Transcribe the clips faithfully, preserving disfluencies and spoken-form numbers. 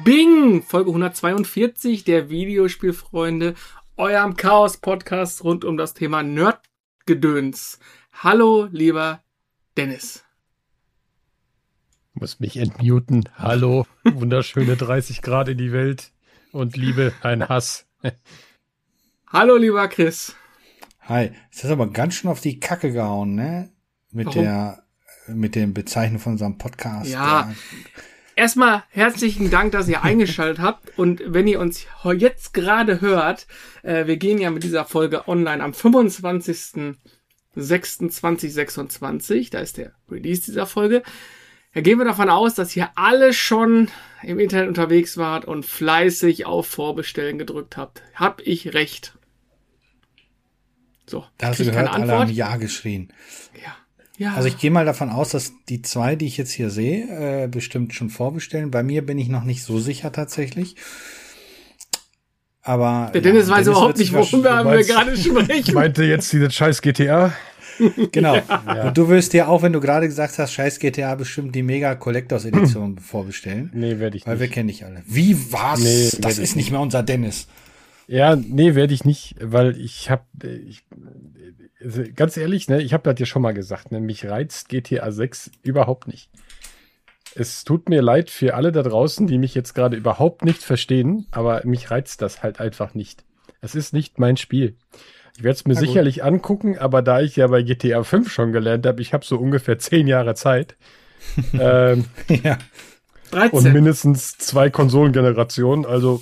Bing! Folge hundertzweiundvierzig der Videospielfreunde, eurem Chaos-Podcast rund um das Thema Nerdgedöns. Hallo, lieber Dennis. Muss mich entmuten. Hallo, wunderschöne dreißig Grad in die Welt und Liebe, ein Hass. Hallo, lieber Chris. Hi, es ist aber ganz schön auf die Kacke gehauen, ne? Mit Warum? der, mit dem Bezeichnen von unserem Podcast. Ja. Der, Erstmal herzlichen Dank, dass ihr eingeschaltet habt. Und wenn ihr uns jetzt gerade hört, äh, wir gehen ja mit dieser Folge online am fünfundzwanzigsten sechsten zweitausendsechsundzwanzig. Da ist der Release dieser Folge. Da gehen wir davon aus, dass ihr alle schon im Internet unterwegs wart und fleißig auf Vorbestellen gedrückt habt. Hab ich recht? So. Da hast du gehört, alle haben Ja geschrien. Ja. Ja. Also ich gehe mal davon aus, dass die zwei, die ich jetzt hier sehe, äh, bestimmt schon vorbestellen. Bei mir bin ich noch nicht so sicher tatsächlich. Aber der Dennis ja, weiß Dennis überhaupt nicht, worum wir, wir gerade sprechen. Meinte jetzt dieses scheiß G T A? Genau. Ja. Und du wirst dir auch, wenn du gerade gesagt hast, scheiß G T A, bestimmt die Mega Collectors Edition vorbestellen. Nee, werde ich weil nicht. Weil wir kennen dich alle. Wie was? Nee, das ist nicht mehr unser Dennis. Ja, nee, werde ich nicht, weil ich habe, ich, also ganz ehrlich, ne, ich habe das ja schon mal gesagt, ne, mich reizt G T A sechs überhaupt nicht. Es tut mir leid für alle da draußen, die mich jetzt gerade überhaupt nicht verstehen, aber mich reizt das halt einfach nicht. Es ist nicht mein Spiel. Ich werde es mir Na sicherlich gut. angucken, aber da ich ja bei G T A fünf schon gelernt habe, ich habe so ungefähr zehn Jahre Zeit. ähm, ja. dreizehn. Und mindestens zwei Konsolengenerationen, also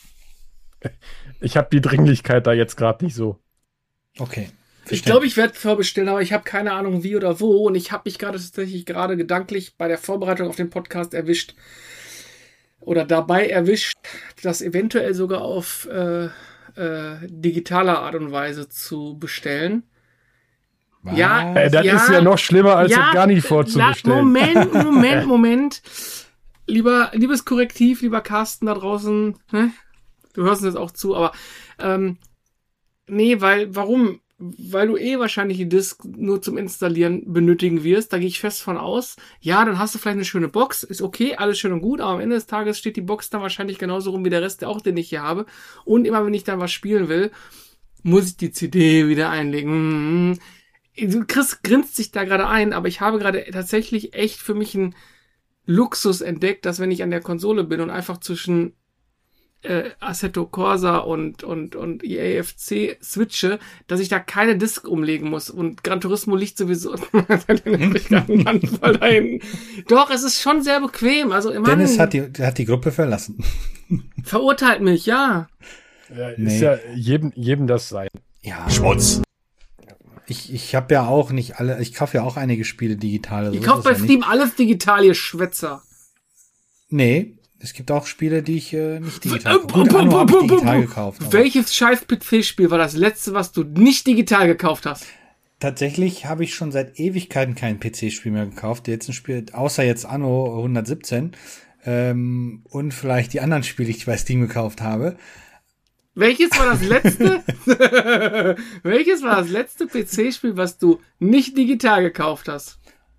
ich habe die Dringlichkeit da jetzt gerade nicht so. Okay. Ich glaube, ich werde vorbestellen, aber ich habe keine Ahnung wie oder wo. Und ich habe mich gerade tatsächlich gerade gedanklich bei der Vorbereitung auf den Podcast erwischt oder dabei erwischt, das eventuell sogar auf äh, äh, digitaler Art und Weise zu bestellen. Was? Ja, äh, das ja, ist ja noch schlimmer, als ja, es gar nicht vorzubestellen. Moment, Moment, Moment. Lieber, liebes Korrektiv, lieber Carsten da draußen, ne? Du hörst uns jetzt auch zu, aber ähm, nee, weil, warum? Weil du eh wahrscheinlich die Disk nur zum Installieren benötigen wirst, da gehe ich fest von aus. Ja, dann hast du vielleicht eine schöne Box, ist okay, alles schön und gut, aber am Ende des Tages steht die Box dann wahrscheinlich genauso rum wie der Rest, der auch, den ich hier habe. Und immer wenn ich dann was spielen will, muss ich die C D wieder einlegen. Chris grinst sich da gerade ein, aber ich habe gerade tatsächlich echt für mich einen Luxus entdeckt, dass wenn ich an der Konsole bin und einfach zwischen Äh, Assetto Corsa und, und, und E A F C switche, dass ich da keine Disk umlegen muss. Und Gran Turismo liegt sowieso einen Anfall da hinten. Doch, es ist schon sehr bequem. Also immerhin, Dennis hat die, hat die Gruppe verlassen. Verurteilt mich, ja. Ja, ist Nee. ja jedem, jedem das sein. Ja. Schmutz. Ich, ich habe ja auch nicht alle, ich kaufe ja auch einige Spiele digital. Ich kaufe bei Steam alles digital, ihr Schwätzer. Nee. Es gibt auch Spiele, die ich äh, nicht digital kaufe. Gut, Anno habe ich digital gekauft. aber Welches scheiß P C-Spiel war das letzte, was du nicht digital gekauft hast? Tatsächlich habe ich schon seit Ewigkeiten kein P C-Spiel mehr gekauft. Jetzt ein Spiel, außer jetzt Anno hundertsiebzehn ähm, und vielleicht die anderen Spiele, die ich bei Steam gekauft habe. Welches war das letzte? Welches war das letzte P C-Spiel, was du nicht digital gekauft hast?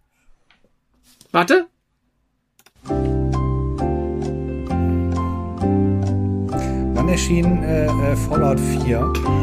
Warte. Wann erschien äh, äh, Fallout vier?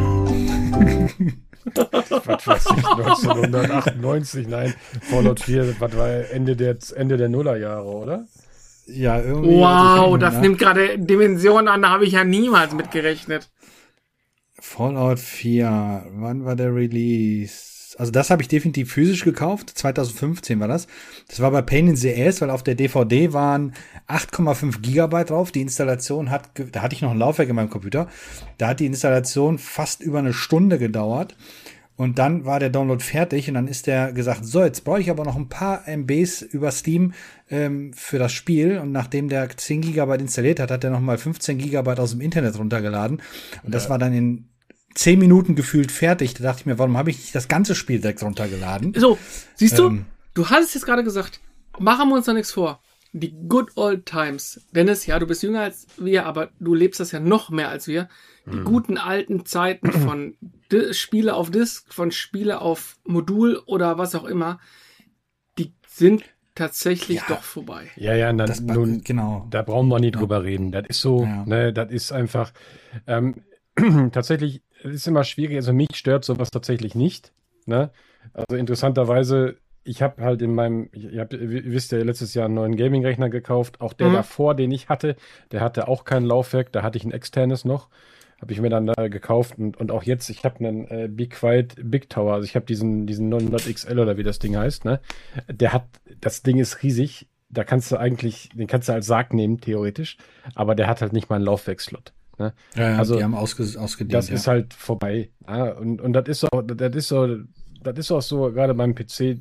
Was weiß ich, neunzehnhundertachtundneunzig, nein, Fallout vier, was war Ende der, Ende der Nullerjahre, oder? Ja, irgendwie. Wow, also das nach- nimmt gerade Dimensionen an, da habe ich ja niemals mit gerechnet. Fallout vier, wann war der Release? Also das habe ich definitiv physisch gekauft, zweitausendfünfzehn war das. Das war bei Pain in the Ass, weil auf der D V D waren acht Komma fünf Gigabyte drauf. Die Installation hat, ge- da hatte ich noch ein Laufwerk in meinem Computer, da hat die Installation fast über eine Stunde gedauert. Und dann war der Download fertig und dann ist der gesagt, so, jetzt brauche ich aber noch ein paar M Bs über Steam ähm, für das Spiel. Und nachdem der zehn Gigabyte installiert hat, hat er noch mal fünfzehn Gigabyte aus dem Internet runtergeladen. Und das Ja. war dann in zehn Minuten gefühlt fertig. Da dachte ich mir, warum habe ich nicht das ganze Spiel direkt runtergeladen? So, siehst du, Ähm. du hast es jetzt gerade gesagt, machen wir uns da nichts vor. Die good old times. Dennis, ja, du bist jünger als wir, aber du lebst das ja noch mehr als wir. Die Mhm. guten alten Zeiten von Di- Spiele auf Disk, von Spiele auf Modul oder was auch immer, die sind tatsächlich Ja. doch vorbei. Ja, ja, dann, Das, nun, genau. da brauchen wir nicht drüber reden. Das ist so, Ja. ne, das ist einfach, ähm, tatsächlich, es ist immer schwierig, also mich stört sowas tatsächlich nicht, ne? Also interessanterweise, ich habe halt in meinem, ihr, habt, ihr wisst ja, letztes Jahr einen neuen Gaming-Rechner gekauft, auch der Mhm. davor, den ich hatte, der hatte auch kein Laufwerk, da hatte ich ein externes noch, habe ich mir dann da gekauft und, und auch jetzt, ich habe einen äh, Be Quiet Big Tower, also ich habe diesen, diesen neunhundert X L oder wie das Ding heißt, ne? Der hat, das Ding ist riesig, da kannst du eigentlich, den kannst du als Sarg nehmen, theoretisch, aber der hat halt nicht mal einen Laufwerksslot. Ne? Ja, ja, Also, die haben ausge, ausgedient. Das ja. ist halt vorbei. Ja, und, und das ist auch, das ist so, das ist auch so, gerade beim P C,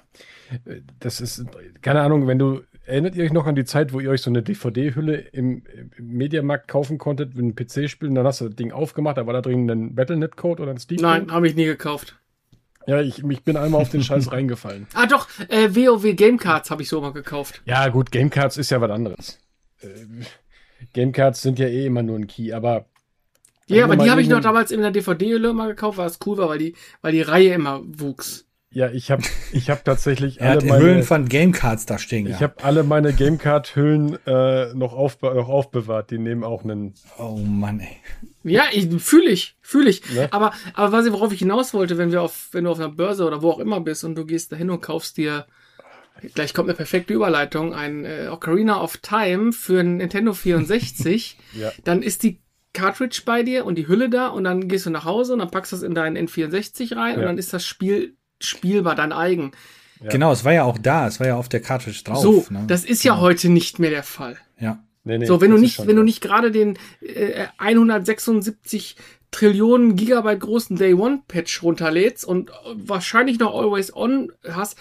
das ist, keine Ahnung, wenn du, erinnert ihr euch noch an die Zeit, wo ihr euch so eine D V D-Hülle im, im Mediamarkt kaufen konntet, mit einem P C-Spiel, und dann hast du das Ding aufgemacht, da war da drin ein Battle Net Code oder ein Steam Code? Nein, habe ich nie gekauft. Ja, ich, ich bin einmal auf den Scheiß reingefallen. Ah doch, äh, WoW Gamecards habe ich so mal gekauft. Ja, gut, Gamecards ist ja was anderes. Äh, Gamecards sind ja eh immer nur ein Key, aber Ja, aber mal die habe ich noch irgendein- damals in der D V D-Hülle mal gekauft, weil es cool war, weil die, weil die Reihe immer wuchs. Ja, ich habe ich hab tatsächlich Er alle hat meine, Hüllen von Gamecards da stehen. ich gehabt. habe alle meine Gamecard-Hüllen äh, noch, aufbe noch aufbewahrt. Die nehmen auch einen. Oh Mann, ey. Ja, ich fühle ich, fühle ich. Ne? Aber, aber was ich, worauf ich hinaus wollte, wenn wir auf, wenn du auf einer Börse oder wo auch immer bist und du gehst dahin und kaufst dir, gleich kommt eine perfekte Überleitung, ein äh, Ocarina of Time für ein Nintendo vierundsechzig, Ja. dann ist die Cartridge bei dir und die Hülle da und dann gehst du nach Hause und dann packst du es in deinen N vierundsechzig rein und Ja. dann ist das Spiel spielbar, dein eigen. Ja. Genau, es war ja auch da, es war ja auf der Cartridge drauf. so, ne? das ist ja heute nicht mehr der Fall. Ja. Nee, nee, So, wenn das du ist nicht, schon wenn du so. nicht gerade den äh, hundertsechsundsiebzig Trillionen Gigabyte großen Day One Patch runterlädst und wahrscheinlich noch Always On hast,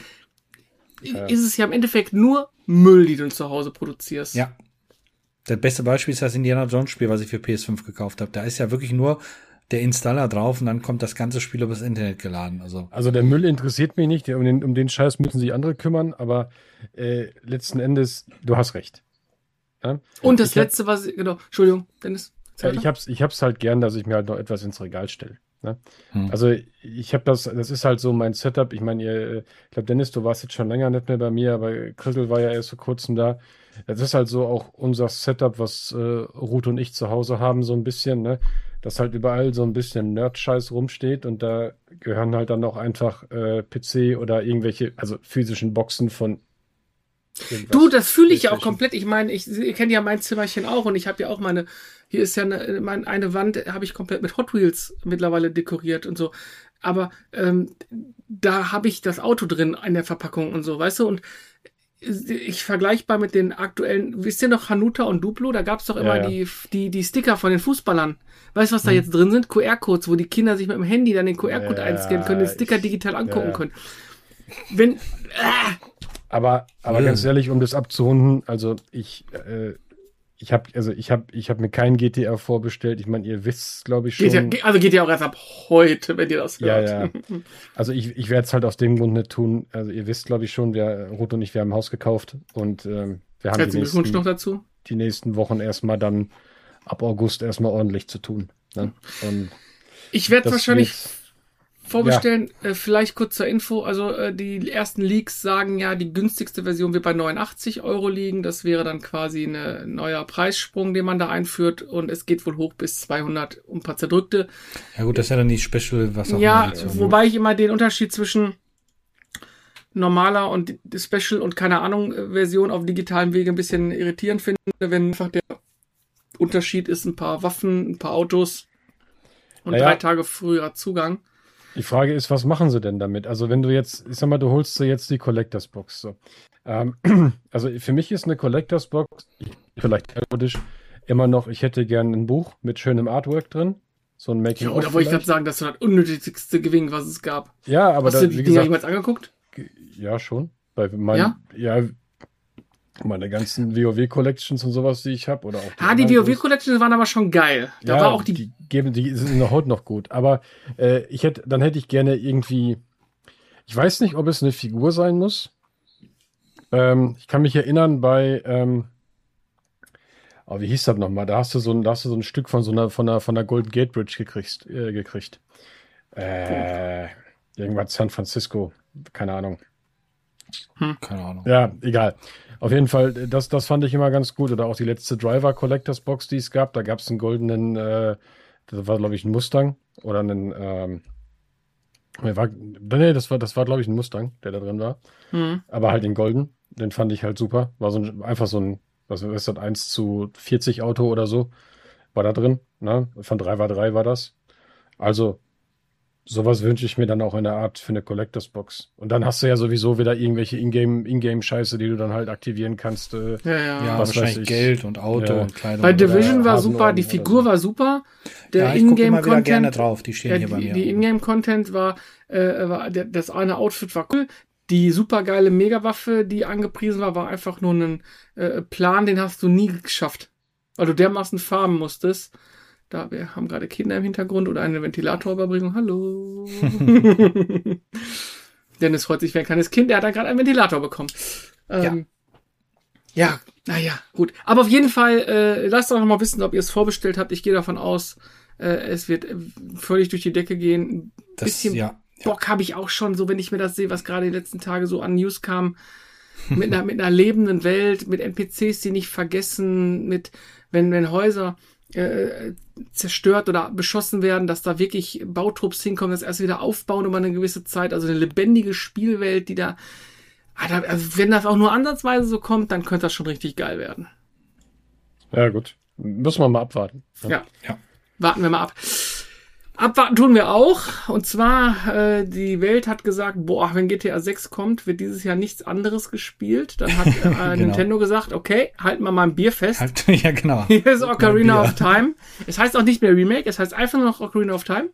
Ja. ist es ja im Endeffekt nur Müll, die du zu Hause produzierst. Ja. Das beste Beispiel ist das Indiana Jones Spiel, was ich für P S fünf gekauft habe. Da ist ja wirklich nur der Installer drauf und dann kommt das ganze Spiel übers Internet geladen. Also Also der Müll interessiert mich nicht. Um den, um den Scheiß müssen sich andere kümmern. Aber äh, letzten Endes, du hast recht. Ja? Und das Ich hab- letzte, was, genau, Entschuldigung, Dennis. Ja, ich hab's, ich hab's halt gern, dass ich mir halt noch etwas ins Regal stelle. Ne? Hm. Also ich habe das, das ist halt so mein Setup. Ich meine, ihr, äh, ich glaube, Dennis, du warst jetzt schon länger nicht mehr bei mir, aber Christel war ja erst vor kurzem da. Das ist halt so auch unser Setup, was äh, Ruth und ich zu Hause haben, so ein bisschen, ne? Dass halt überall so ein bisschen Nerd-Scheiß rumsteht und da gehören halt dann auch einfach äh, P C oder irgendwelche, also physischen Boxen von irgendwas. Du, das fühle ich ja auch PlayStation. komplett. Ich meine, ich, ihr kennt ja mein Zimmerchen auch und ich habe ja auch meine, hier ist ja eine, mein, eine Wand, habe ich komplett mit Hot Wheels mittlerweile dekoriert und so. Aber ähm, da habe ich das Auto drin in der Verpackung und so, weißt du? Und ich vergleichbar mit den aktuellen, wisst ihr noch Hanuta und Duplo? Da gab es doch immer Ja, ja. Die, die, die Sticker von den Fußballern. Weißt du, was da jetzt drin sind? Q R-Codes, wo die Kinder sich mit dem Handy dann den Q R-Code Ja, einscannen können, den Sticker ich- digital angucken ja. können. Wenn, äh, Aber, aber Ja. ganz ehrlich, um das abzurunden, also ich, äh, ich habe, also ich habe, ich habe mir kein G T A vorbestellt. Ich meine, ihr wisst, glaube ich schon. geht ja, also geht ja auch erst ab heute, wenn ihr das Ja, hört. ja. Also ich, ich werde es halt aus dem Grund nicht tun. Also ihr wisst, glaube ich schon, wir, Ruth und ich, wir haben ein Haus gekauft und ähm, wir haben die Herzlichen Glückwunsch noch nächsten, dazu. die nächsten Wochen erstmal dann ab August erstmal ordentlich zu tun. Ne? Und Ich werde das wahrscheinlich wird- vorbestellen, äh, vielleicht kurz zur Info, also äh, die ersten Leaks sagen ja, die günstigste Version wird bei neunundachtzig Euro liegen, das wäre dann quasi ein ne, neuer Preissprung, den man da einführt und es geht wohl hoch bis zweihundert und ein paar zerdrückte. ja gut, das ist ja dann die Special, was auch Ja, immer Edition. wobei ich immer den Unterschied zwischen normaler und die Special und keine Ahnung äh, Version auf digitalem Wege ein bisschen irritierend finde, wenn einfach der Unterschied ist ein paar Waffen, ein paar Autos und Naja. drei Tage früherer Zugang. Die Frage ist, was machen sie denn damit? Also wenn du jetzt, ich sag mal, du holst dir jetzt die Collectors Box. So. Ähm, also für mich ist eine Collectors Box, vielleicht erotisch, immer noch, ich hätte gern ein Buch mit schönem Artwork drin. So ein Making Ja, of oder wollte ich gerade vielleicht. sagen, das ist das unnötigste Gewinn, was es gab. Ja, aber Hast da, du die wie Dinger gesagt, jemals angeguckt? ja schon. Bei meinen, ja? meine ganzen WoW-Collections und sowas, die ich habe. Oder auch Ah, die anderen WoW-Collections waren aber schon geil. Da ja, war auch die, die geben, die sind noch heute noch gut. Aber äh, ich hätte, dann hätte ich gerne irgendwie, ich weiß nicht, ob es eine Figur sein muss. Ähm, ich kann mich erinnern bei, ähm, oh, wie hieß das nochmal? Da hast du so ein, da hast du so ein Stück von so einer, von der, von der Golden Gate Bridge gekriegt, äh, gekriegt. Äh, irgendwas San Francisco, keine Ahnung. Hm. Keine Ahnung. Ja, egal. Auf jeden Fall, das, das fand ich immer ganz gut. Oder auch die letzte Driver Collectors Box, die es gab. Da gab es einen goldenen, äh, das war, glaube ich, ein Mustang. Oder einen, ähm, war, nee, das war, das war, glaube ich, ein Mustang, der da drin war. Mhm. Aber halt in golden. Den fand ich halt super. War so ein, einfach so ein, was ist das, eins zu vierzig Auto oder so. War da drin. Ne? Von drei war drei war das. Also, sowas wünsche ich mir dann auch in der Art für eine Collectors Box. Und dann hast du ja sowieso wieder irgendwelche Ingame, Ingame-Scheiße, die du dann halt aktivieren kannst. Äh, Ja, ja. Ja, was wahrscheinlich weiß ich. Geld und Auto Ja. und Kleidung. Bei oder- Division war Hasenorden super, die oder Figur so. war super. Der Ja, ich gucke immer wieder gerne Ingame-Content, drauf. Die stehen ja, hier bei die, mir. die Ingame-Content war, äh, war der, das eine Outfit war cool. Die supergeile Megawaffe, die angepriesen war, war einfach nur ein äh, Plan, den hast du nie geschafft. Weil du dermaßen farmen musstest. Da, wir haben gerade Kinder im Hintergrund oder eine Ventilatorüberbringung. Hallo. Dennis freut sich wie ein kleines Kind. Er hat da gerade einen Ventilator bekommen. Ähm, ja, naja, gut. Aber auf jeden Fall, äh, lasst doch noch mal wissen, ob ihr es vorbestellt habt. Ich gehe davon aus, äh, es wird äh, völlig durch die Decke gehen. Ein Das, bisschen ja. Bock habe ich auch schon, so wenn ich mir das sehe, was gerade die letzten Tage so an News kam. Mit einer, mit einer lebenden Welt, mit N P Cs, die nicht vergessen, mit, wenn, wenn Häuser äh, zerstört oder beschossen werden, dass da wirklich Bautrupps hinkommen, das erst wieder aufbauen über eine gewisse Zeit, also eine lebendige Spielwelt, die da, also wenn das auch nur ansatzweise so kommt, dann könnte das schon richtig geil werden. Ja, gut. Müssen wir mal abwarten. Ja, Ja. warten wir mal ab. Abwarten tun wir auch. Und zwar, äh, die Welt hat gesagt, boah, wenn G T A sechs kommt, wird dieses Jahr nichts anderes gespielt. Dann hat äh, Genau. Nintendo gesagt, okay, halten wir mal ein Bier fest. Halt, ja, genau. Hier ist Ocarina Bier. of Time. Es heißt auch nicht mehr Remake, es heißt einfach nur noch Ocarina of Time.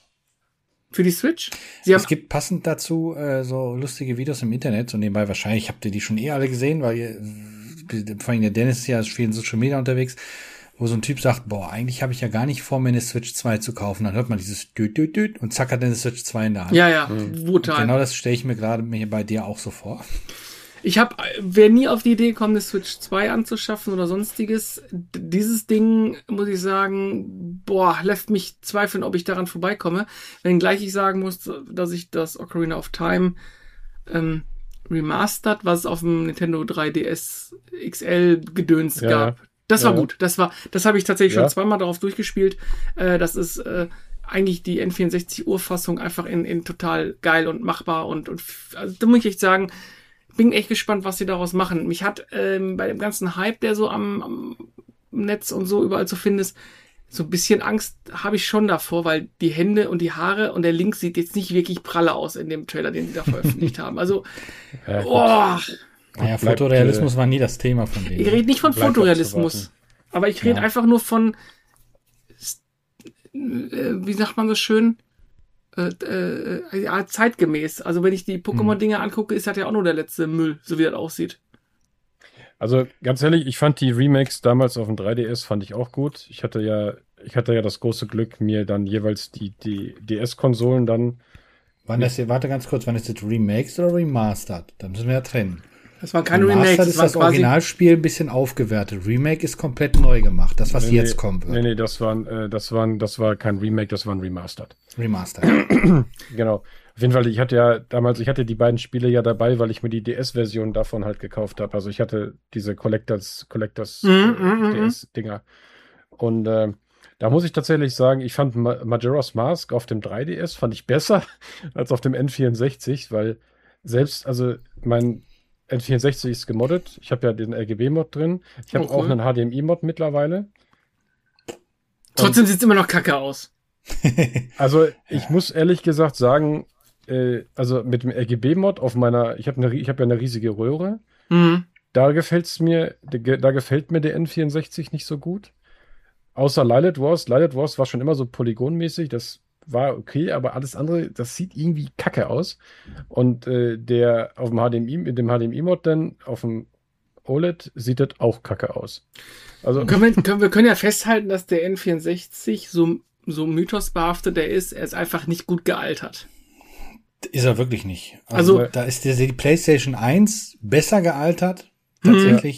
Für die Switch. Sie haben, Es gibt passend dazu äh, so lustige Videos im Internet. So nebenbei, wahrscheinlich habt ihr die schon eh alle gesehen, weil ihr, vor allem der Dennis ist ja viel in Social Media unterwegs, wo so ein Typ sagt, boah, eigentlich habe ich ja gar nicht vor, mir eine Switch zwei zu kaufen. Dann hört man dieses Düt, Düt, Düt und zack hat er eine Switch zwei in der Hand. ja, ja, Und brutal. genau das stelle ich mir gerade mir bei dir auch so vor. Ich habe, wer nie auf die Idee gekommen, eine Switch zwei anzuschaffen oder sonstiges, d- dieses Ding, muss ich sagen, boah, lässt mich zweifeln, ob ich daran vorbeikomme. Wenngleich ich sagen muss, dass ich das Ocarina of Time ähm, remastered, was es auf dem Nintendo drei D S X L Gedöns Ja, gab. ja. Das Ja, war ja. gut. Das war, das habe ich tatsächlich Ja. schon zweimal darauf durchgespielt. Äh, das ist äh, eigentlich die N vierundsechzig Urfassung einfach in, in total geil und machbar und, und f- also, da muss ich echt sagen, bin echt gespannt, was sie daraus machen. Mich hat ähm, bei dem ganzen Hype, der so am, am Netz und so überall zu finden ist, so ein bisschen Angst habe ich schon davor, weil die Hände und die Haare und der Link sieht jetzt nicht wirklich pralle aus in dem Trailer, den sie da veröffentlicht haben. Also, Ja, gut. oh, Naja, bleibt, Fotorealismus war nie das Thema von denen. ich rede nicht von Bleibt Fotorealismus, abzuwarten. aber ich rede Ja. einfach nur von, äh, wie sagt man so schön, äh, äh, ja, zeitgemäß. Also wenn ich die Pokémon-Dinger angucke, ist das ja auch nur der letzte Müll, so wie das aussieht. Also ganz ehrlich, ich fand die Remakes damals auf dem drei D S fand ich auch gut. Ich hatte ja, ich hatte ja das große Glück, mir dann jeweils die, die D S-Konsolen dann. Wann das hier, warte ganz kurz, wann ist das Remakes oder Remastered? Da müssen wir ja trennen. Das waren keine Remastered Remakes, ist das das war quasi Originalspiel ein bisschen aufgewertet. Remake ist komplett neu gemacht. Das, was Nee, jetzt nee, kommen wird. Nee, nee, das waren, äh, das waren, das war kein Remake, das war ein Remastered. Remastered. Genau. Auf jeden Fall, ich hatte ja damals, ich hatte die beiden Spiele ja dabei, weil ich mir die D S-Version davon halt gekauft habe. Also ich hatte diese Collectors, Collectors Mhm, äh, mhm, D S-Dinger. Und äh, da muss ich tatsächlich sagen, ich fand Ma- Majora's Mask auf dem drei D S fand ich besser als auf dem N vierundsechzig, weil selbst, also mein N vierundsechzig ist gemoddet. Ich habe ja den R G B-Mod drin. Ich habe Oh, cool. auch einen H D M I-Mod mittlerweile. Trotzdem sieht's immer noch kacke aus. Also ich muss ehrlich gesagt sagen, äh, also mit dem R G B-Mod auf meiner, ich habe eine, ich habe ja eine riesige Röhre. Mhm. Da gefällt's mir, da gefällt mir der N vierundsechzig nicht so gut. Außer Lilith Wars. Lilith Wars war schon immer so polygonmäßig. Das war okay, aber alles andere, das sieht irgendwie kacke aus. Und äh, der auf dem H D M I, mit dem H D M I-Mod dann auf dem O L E D sieht das auch kacke aus. Also Können wir, können, wir können ja festhalten, dass der N vierundsechzig so, so mythosbehaftet er ist, er ist einfach nicht gut gealtert. Ist er wirklich nicht. Also- da ist die, die PlayStation eins besser gealtert. Tatsächlich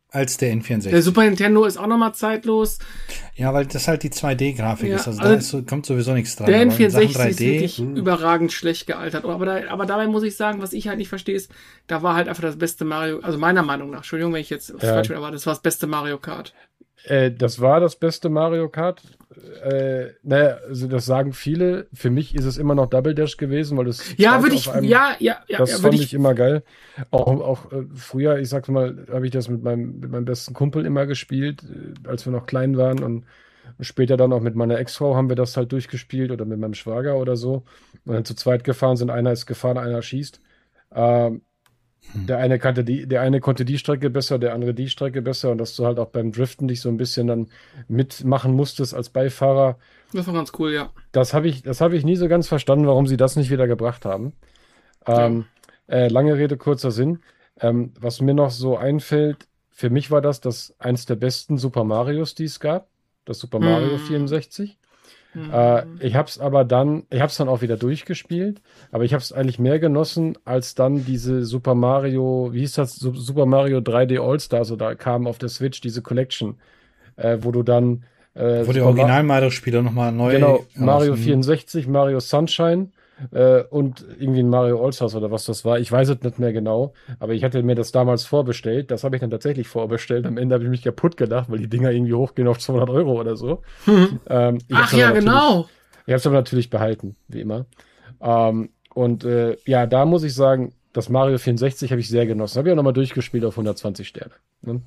als der N vierundsechzig. Der Super Nintendo ist auch nochmal zeitlos. Ja, weil das halt die zwei D-Grafik Ja, ist. Also, also da ist so, kommt sowieso nichts dran. Der N Aber in vierundsechzig Sachen drei ist D, wirklich hm. überragend schlecht gealtert. Aber, da, aber dabei muss ich sagen, was ich halt nicht verstehe, ist, da war halt einfach das beste Mario, also meiner Meinung nach, Entschuldigung, wenn ich jetzt Ja. falsch bin, aber das war das beste Mario Kart. Äh, das war das beste Mario Kart. Äh, naja, also das sagen viele. Für mich ist es immer noch Double Dash gewesen, weil das Ja, zweite würde auf ich, einem- ja, ja, ja, das ja fand würde ich, ich, immer geil. Auch, auch äh, früher, ich sag's mal, habe ich das mit meinem, mit meinem besten Kumpel immer gespielt, äh, als wir noch klein waren, und später dann auch mit meiner Ex-Frau haben wir das halt durchgespielt oder mit meinem Schwager oder so. Und dann zu zweit gefahren sind, einer ist gefahren, einer schießt. Ähm, Der eine kannte die, der eine konnte die Strecke besser, der andere die Strecke besser, und dass du halt auch beim Driften dich so ein bisschen dann mitmachen musstest als Beifahrer. das war ganz cool, ja. Das habe ich, das habe ich nie so ganz verstanden, warum sie das nicht wieder gebracht haben. Ähm, äh, lange Rede, kurzer Sinn. Ähm, was mir noch so einfällt, für mich war das das eins der besten Super Marios, die es gab. Das Super Mario Mm. vierundsechzig. Mhm. Äh, ich habe es aber dann, ich habe es dann auch wieder durchgespielt, aber ich habe es eigentlich mehr genossen, als dann diese Super Mario, wie hieß das, Su- Super Mario drei D All-Stars, oder kam auf der Switch diese Collection, äh, wo du dann äh, Wo die Super Ma- Original-Mario-Spieler nochmal neu. Genau, Mario raus- vierundsechzig, Mario Sunshine äh, und irgendwie ein Mario All-Stars oder was das war. Ich weiß es nicht mehr genau, aber ich hatte mir das damals vorbestellt. Das habe ich dann tatsächlich vorbestellt. Am Ende habe ich mich kaputt gedacht, weil die Dinger irgendwie hochgehen auf zweihundert Euro oder so. Ähm, ich Ach hab's aber ja, natürlich- genau. Ich habe es aber natürlich behalten, wie immer. Ähm, und äh, ja, da muss ich sagen, das Mario vierundsechzig habe ich sehr genossen. Habe ich auch nochmal durchgespielt auf hundertzwanzig Sterne. Ne?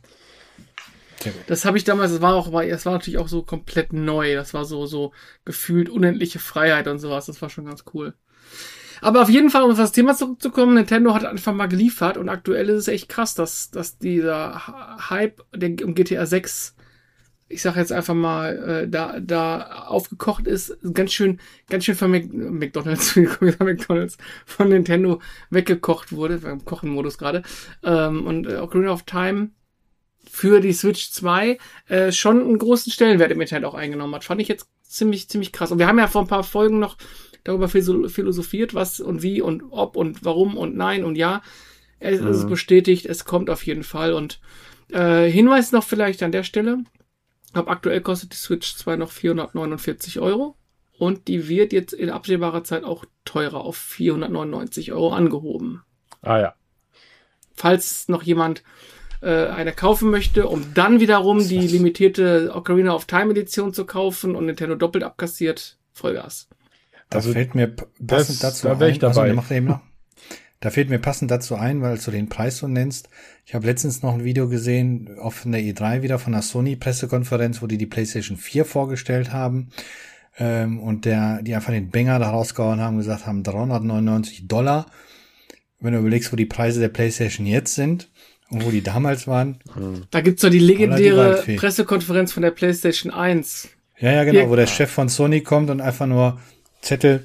Das habe ich damals, das war auch, das war natürlich auch so komplett neu. Das war so, so gefühlt unendliche Freiheit und sowas. Das war schon ganz cool. Aber auf jeden Fall, um auf das Thema zurückzukommen, Nintendo hat einfach mal geliefert, und aktuell ist es echt krass, dass, dass dieser Hype der, um G T A sechs, ich sag jetzt einfach mal, äh, da, da aufgekocht ist, ganz schön, ganz schön von Mac McDonalds, McDonalds, von Nintendo weggekocht wurde, beim Kochenmodus gerade. Ähm, und äh, Ocarina of Time für die Switch zwei äh, schon einen großen Stellenwert im Internet auch eingenommen hat. Fand ich jetzt ziemlich, ziemlich krass. Und wir haben ja vor ein paar Folgen noch darüber philosophiert, was und wie und ob und warum und nein und ja. Es Mhm. ist bestätigt, es kommt auf jeden Fall. Und äh, Hinweis noch vielleicht an der Stelle. Ab aktuell kostet die Switch zwei noch vierhundertneunundvierzig Euro. Und die wird jetzt in absehbarer Zeit auch teurer auf vierhundertneunundneunzig Euro angehoben. Ah ja. Falls noch jemand äh, eine kaufen möchte, um dann wiederum die limitierte Ocarina of Time Edition zu kaufen und Nintendo doppelt abkassiert, Vollgas. Da Also, fällt mir p- das- passend dazu da wär ich ein. Also, dabei. der macht eben noch. Da fällt mir passend dazu ein, weil du den Preis so nennst. Ich habe letztens noch ein Video gesehen auf der E drei wieder von der Sony-Pressekonferenz, wo die die PlayStation vier vorgestellt haben. Ähm, und der, die einfach den Banger da rausgehauen haben, gesagt haben, dreihundertneunundneunzig Dollar. Wenn du überlegst, wo die Preise der PlayStation jetzt sind und wo die damals waren. Da gibt's doch die Holla die legendäre Waldfee. Pressekonferenz von der PlayStation eins. Ja, ja, genau, Ja. wo der Chef von Sony kommt und einfach nur Zettel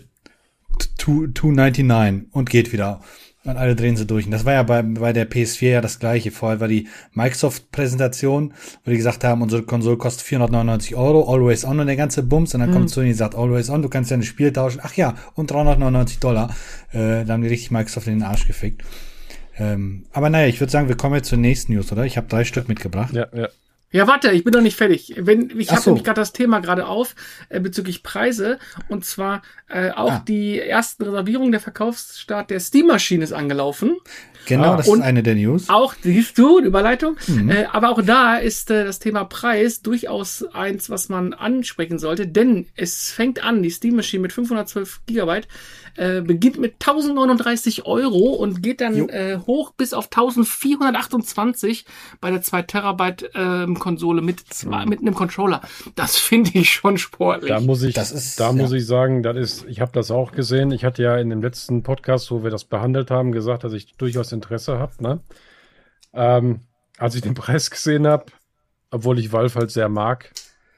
zwei neunundneunzig und geht wieder. Und alle drehen sie durch. Und das war ja bei, bei der P S vier ja das Gleiche. Vorher war die Microsoft-Präsentation, wo die gesagt haben, unsere Konsole kostet vierhundertneunundneunzig Euro, Always On und der ganze Bums. Und dann kommt Sony und sagt, Always On, du kannst ja ein Spiel tauschen. Ach ja, und dreihundertneunundneunzig Dollar. Äh, da haben die richtig Microsoft in den Arsch gefickt. Ähm, aber naja, ich würde sagen, wir kommen jetzt zur nächsten News, oder? Ich habe drei Stück mitgebracht. Ja, ja. Ja, warte, ich bin noch nicht fertig. Wenn, ich Ach habe so. nämlich gerade das Thema gerade auf äh, bezüglich Preise, und zwar äh, auch Ah. die ersten Reservierungen der Verkaufsstart der Steam-Maschine ist angelaufen. Genau, Ah, das und ist eine der News. Auch, siehst du, die Überleitung. Mhm. Äh, aber auch da ist äh, das Thema Preis durchaus eins, was man ansprechen sollte, denn es fängt an, die Steam Machine mit fünfhundertzwölf Gigabyte äh, beginnt mit tausendneununddreißig Euro und geht dann Jo. äh, hoch bis auf eintausendvierhundertachtundzwanzig bei der zwei Terabyte ähm, Konsole mit, zwei, mit einem Controller. Das finde ich schon sportlich. Da muss ich, Das ist- da ja. muss ich sagen, das ist, ich habe das auch gesehen. Ich hatte ja in dem letzten Podcast, wo wir das behandelt haben, gesagt, dass ich durchaus Interesse habe. Ne? Ähm, als ich den Preis gesehen habe, obwohl ich Valve halt sehr mag,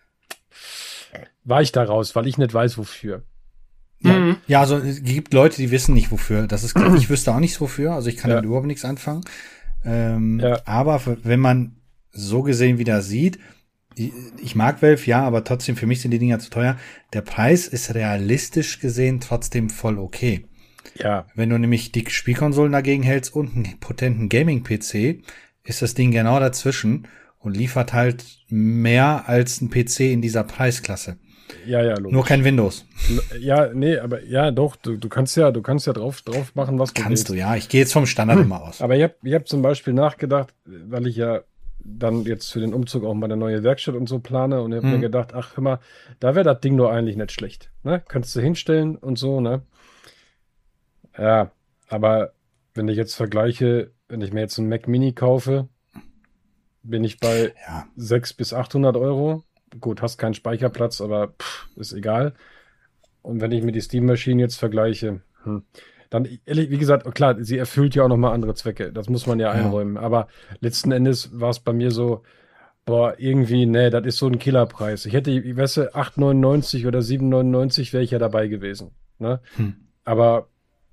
war ich da raus, weil ich nicht weiß, wofür. Mhm. Ja, also es gibt Leute, die wissen nicht wofür. Das ist klar. Ich wüsste auch nicht wofür. Also ich kann Ja. damit überhaupt nichts anfangen. Ähm, Ja. Aber für, wenn man so gesehen wieder sieht, ich, ich mag Valve, ja, aber trotzdem für mich sind die Dinger zu teuer. Der Preis ist realistisch gesehen trotzdem voll okay. Ja, Wenn du nämlich die Spielkonsolen dagegen hältst und einen potenten Gaming-P C, ist das Ding genau dazwischen und liefert halt mehr als ein P C in dieser Preisklasse. Ja, ja, logisch. Nur kein Windows. Ja, nee, aber ja, doch, du, du kannst ja, du kannst ja drauf, drauf machen, was du Kannst willst. du, ja. Ich gehe jetzt vom Standard Hm. immer aus. Aber ich habe ich hab zum Beispiel nachgedacht, weil ich ja dann jetzt für den Umzug auch mal eine neue Werkstatt und so plane und habe Hm. mir gedacht, ach, hör mal, da wäre das Ding doch eigentlich nicht schlecht. Ne? Kannst du hinstellen und so, ne? Ja, aber wenn ich jetzt vergleiche, wenn ich mir jetzt einen Mac Mini kaufe, bin ich bei Ja. sechshundert bis achthundert Euro. Gut, hast keinen Speicherplatz, aber pff, ist egal. Und wenn ich mir die Steam-Maschine jetzt vergleiche, hm, dann, ehrlich, wie gesagt, klar, sie erfüllt ja auch nochmal andere Zwecke. Das muss man ja, Ja. einräumen. Aber letzten Endes war es bei mir so, boah, irgendwie, nee, das ist so ein Killerpreis. Ich hätte, ich weiß, acht neunundneunzig oder sieben neunundneunzig wäre ich ja dabei gewesen. Ne? Hm. Aber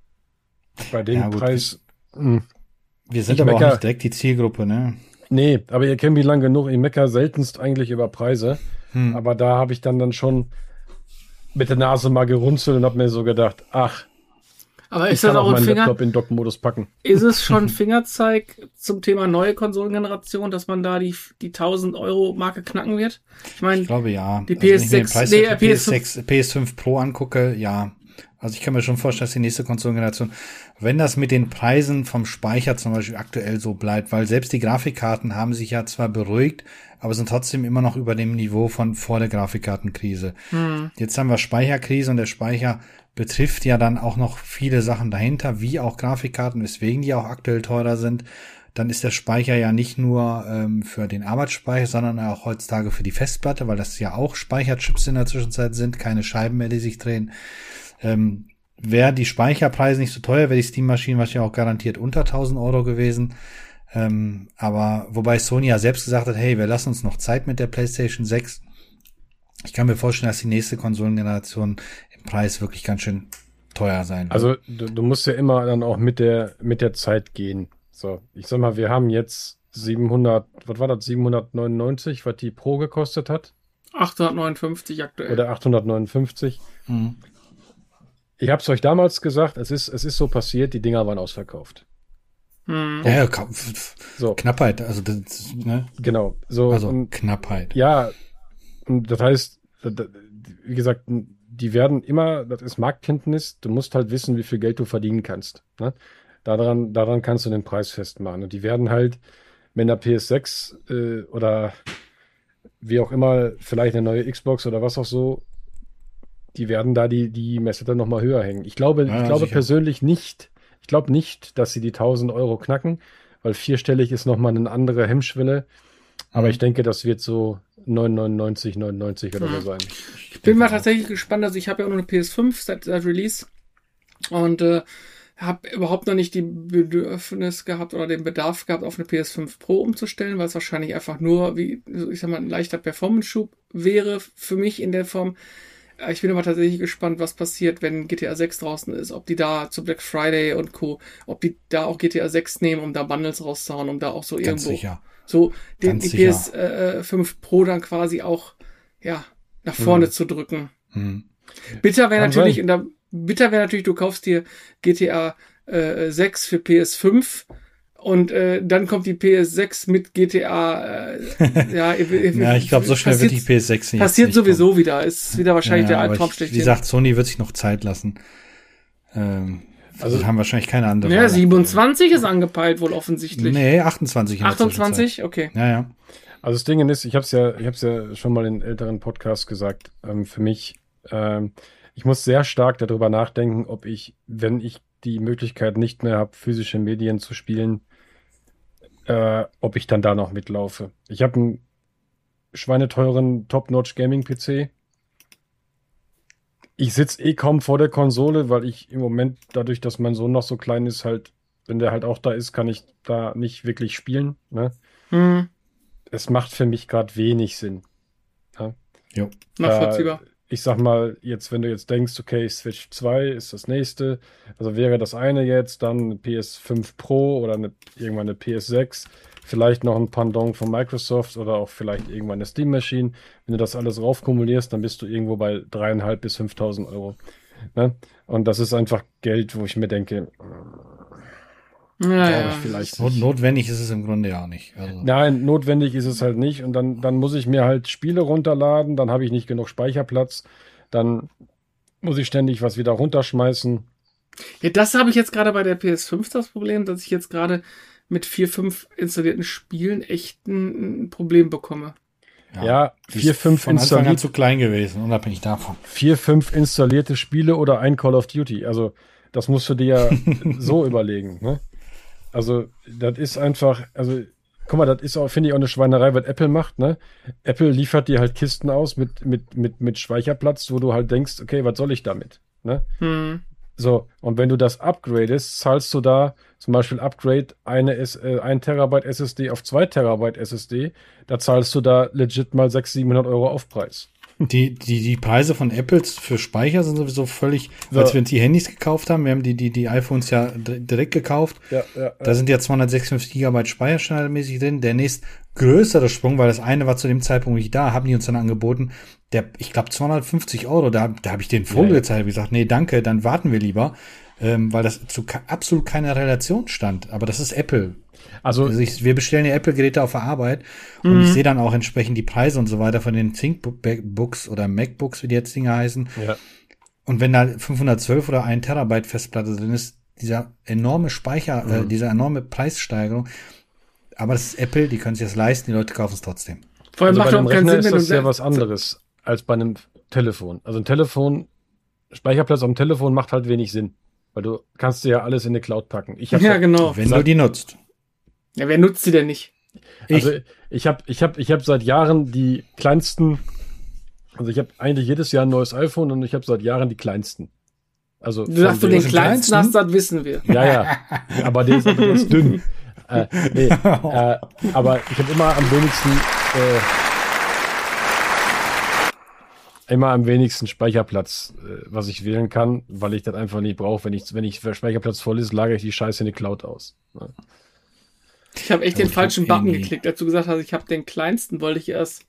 bei dem Ja, gut, Preis, hm, Wir sind Ich aber auch mecker- nicht direkt die Zielgruppe, ne? nee, aber ihr kennt mich lang genug. Ich meckere seltenst eigentlich über Preise. Hm. Aber da habe ich dann dann schon mit der Nase mal gerunzelt und habe mir so gedacht, ach, Aber ich ist das kann auch auch ein meinen Finger? Laptop in Dock-Modus packen. Ist es schon Fingerzeig zum Thema neue Konsolengeneration, dass man da die, die tausend Euro Marke knacken wird? Ich meine, Ich glaube, ja. Die Also, wenn ich mir den P S sechs Preis nee, der P S P S fünf sechs, P S fünf Pro angucke, ja. Also ich kann mir schon vorstellen, dass die nächste Konsolengeneration, wenn das mit den Preisen vom Speicher zum Beispiel aktuell so bleibt, weil selbst die Grafikkarten haben sich ja zwar beruhigt, aber sind trotzdem immer noch über dem Niveau von vor der Grafikkartenkrise. hm, Jetzt haben wir Speicherkrise und der Speicher betrifft ja dann auch noch viele Sachen dahinter, wie auch Grafikkarten, weswegen die auch aktuell teurer sind. Dann ist der Speicher ja nicht nur ähm, für den Arbeitsspeicher, sondern auch heutzutage für die Festplatte, weil das ja auch Speicherchips in der Zwischenzeit sind, keine Scheiben mehr, die sich drehen. Ähm, wäre die Speicherpreise nicht so teuer, wäre die Steam-Maschine wahrscheinlich auch garantiert unter tausend Euro gewesen. Ähm, aber wobei Sony ja selbst gesagt hat, hey, wir lassen uns noch Zeit mit der PlayStation sechs. Ich kann mir vorstellen, dass die nächste Konsolengeneration im Preis wirklich ganz schön teuer sein wird. Also du, du musst ja immer dann auch mit der mit der Zeit gehen. So, ich sag mal, wir haben jetzt siebenhundert, was war das, siebenhundertneunundneunzig, was die Pro gekostet hat? achthundertneunundfünfzig aktuell. Oder achthundertneunundfünfzig. Mhm. Ich hab's euch damals gesagt, es ist, es ist so passiert, die Dinger waren ausverkauft. Hm. Ja, ja, ka- f- f- So, Knappheit, also das, ne? genau. So, Also und, Knappheit. ja, und das heißt, da- da- wie gesagt, die werden immer, das ist Marktkenntnis, du musst halt wissen, wie viel Geld du verdienen kannst. Ne? Daran, daran kannst du den Preis festmachen. Und die werden halt, wenn der P S sechs äh, oder wie auch immer, vielleicht eine neue Xbox oder was auch so, die werden da die, die Messlatte nochmal höher hängen. Ich glaube, Ja, ich glaube sicher. persönlich nicht, ich glaube nicht, dass sie die tausend Euro knacken, weil vierstellig ist nochmal eine andere Hemmschwelle. Aber Mhm. ich denke, das wird so neun neunundneunzig, neunundneunzig oder so Mhm. sein. Ich bin mal tatsächlich gespannt, also ich habe ja auch noch eine P S fünf seit, seit Release und äh, habe überhaupt noch nicht die Bedürfnis gehabt oder den Bedarf gehabt, auf eine P S fünf Pro umzustellen, weil es wahrscheinlich einfach nur, wie ich sag mal, ein leichter Performance-Schub wäre für mich in der Form. Äh, Ich bin aber tatsächlich gespannt, was passiert, wenn G T A sechs draußen ist, ob die da zu Black Friday und Co., ob die da auch G T A sechs nehmen, um da Bundles rauszuhauen, um da auch so Ganz irgendwo sicher. so den Ganz die P S fünf Pro dann quasi auch ja nach vorne Mhm. zu drücken. Mhm. Bitter wäre Kann natürlich, sein. und da, bitter wäre natürlich, du kaufst dir G T A äh, sechs für P S fünf und äh, dann kommt die P S sechs mit G T A. Äh, ja, Ja, ich glaube, so schnell wird die P S sechs nicht. passiert nicht sowieso kommen. wieder. Ist wieder wahrscheinlich Ja, der aber Albtraum ich, schlechthin. Wie gesagt, Sony wird sich noch Zeit lassen. Ähm, also Also- haben wahrscheinlich keine andere Ja, Wahl. siebenundzwanzig ist angepeilt wohl offensichtlich. Nee, achtundzwanzig. in der achtundzwanzig? Okay. Zwischenzeit. Ja, ja. Also das Ding ist, ich habe es ja, ich habe es ja schon mal in älteren Podcasts gesagt. Ähm, für mich, ähm, ich muss sehr stark darüber nachdenken, ob ich, wenn ich die Möglichkeit nicht mehr habe, physische Medien zu spielen, äh, ob ich dann da noch mitlaufe. Ich habe einen schweineteuren Top-Notch Gaming-P C. Ich sitze eh kaum vor der Konsole, weil ich im Moment, dadurch, dass mein Sohn noch so klein ist, halt, wenn der halt auch da ist, kann ich da nicht wirklich spielen. Ne? Hm, Es macht für mich gerade wenig Sinn. Jo. nachvollziehbar. Äh, ich sag mal, jetzt, wenn du jetzt denkst, okay, Switch zwei ist das nächste, also wäre das eine jetzt, dann eine P S fünf Pro oder eine, irgendwann eine P S sechs, vielleicht noch ein Pendant von Microsoft oder auch vielleicht irgendwann eine Steam-Maschine. Wenn du das alles raufkumulierst, dann bist du irgendwo bei dreieinhalb bis fünftausend Euro. Ne? Und das ist einfach Geld, wo ich mir denke, Naja, vielleicht Not, nicht. notwendig ist es im Grunde ja auch nicht. Also, Nein, notwendig ist es halt nicht. Und dann, dann muss ich mir halt Spiele runterladen, dann habe ich nicht genug Speicherplatz, dann muss ich ständig was wieder runterschmeißen. Ja, das habe ich jetzt gerade bei der P S fünf das Problem, dass ich jetzt gerade mit vier, fünf installierten Spielen echt ein, ein Problem bekomme. Ja, die vier, ist fünf von Anfang an installiert, zu klein gewesen, unabhängig davon. vier, fünf installierte Spiele oder ein Call of Duty. Also, das musst du dir ja so überlegen, ne? Also, das ist einfach, also, guck mal, das ist auch, finde ich, auch eine Schweinerei, was Apple macht, ne? Apple liefert dir halt Kisten aus mit, mit, mit, mit Speicherplatz, wo du halt denkst, okay, was soll ich damit, ne? Hm. So, und wenn du das upgradest, zahlst du da zum Beispiel Upgrade eine S äh, ein Terabyte S S D auf zwei Terabyte S S D, da zahlst du da legit mal sechshundert, siebenhundert Euro Aufpreis. Die, die, die Preise von Apples für Speicher sind sowieso völlig, So. als wir uns die Handys gekauft haben, wir haben die, die, die iPhones ja d- direkt gekauft. Ja, ja, Da sind ja zweihundertsechsundfünfzig Gigabyte Speicher standardmäßig drin. Der nächst größere Sprung, weil das eine war zu dem Zeitpunkt nicht da, haben die uns dann angeboten. Der, ich glaube, zweihundertfünfzig Euro, da, da habe ich den Vogel Ja, ja. gezeigt, hab gesagt, nee, danke, dann warten wir lieber, ähm, weil das zu ka- absolut keiner Relation stand. Aber das ist Apple. Also, Also ich, wir bestellen ja Apple-Geräte auf der Arbeit und ich sehe dann auch entsprechend die Preise und so weiter von den ThinkBooks oder MacBooks, wie die jetzt Dinger heißen. ja. Und wenn da fünfhundertzwölf oder ein Terabyte Festplatte drin ist, dieser enorme Speicher, äh, diese enorme Preissteigerung. Aber das ist Apple, die können sich das leisten, die Leute kaufen es trotzdem. Vor allem Also bei macht einem auch keinen Rechner Sinn, ist wenn das du ja was anderes als bei einem Telefon. Also ein Telefon, Speicherplatz am Telefon macht halt wenig Sinn. Weil du kannst dir ja alles in eine Cloud packen. Ich hab Ja, genau. Wenn du die nutzt. Ja, wer nutzt die denn nicht? Also ich habe ich hab, ich hab seit Jahren die kleinsten, also ich habe eigentlich jedes Jahr ein neues iPhone und ich habe seit Jahren die kleinsten. Also Du sagst, du den den kleinsten kleinsten? hast, das wissen wir. ja, ja, aber der ist, der ist dünn. Äh, nee, äh, aber ich habe immer am wenigsten äh, immer am wenigsten Speicherplatz, äh, was ich wählen kann, weil ich das einfach nicht brauche. Wenn ich, wenn ich der Speicherplatz voll ist, lagere ich die Scheiße in die Cloud aus. Ja. Ich habe echt Ja, den ich falschen hab Button irgendwie- geklickt. Als du gesagt hast, ich habe den kleinsten, wollte ich erst.